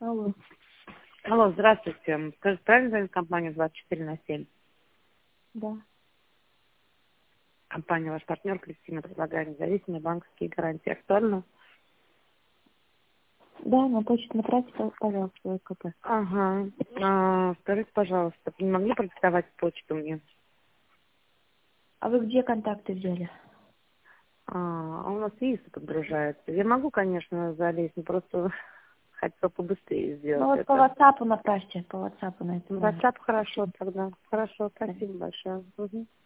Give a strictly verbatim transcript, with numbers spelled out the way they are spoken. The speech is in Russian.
Алло. Алло, здравствуйте. Скажите, правильно звонит компания двадцать четыре на семь? Да. Компания «Ваш партнер» Кристина предлагает независимые банковские гарантии. Актуально? Да, на почту направьте, пожалуйста, в КП. Ага. А, скажите, пожалуйста, не могли продиктовать почту мне? А вы где контакты взяли? А, а у нас ИИСа подгружается. Я могу, конечно, залезть, но просто хотела побыстрее Ну сделать вот по это. WhatsApp направьте, по WhatsApp на это. WhatsApp хорошо тогда. Хорошо, спасибо большое. Мгм.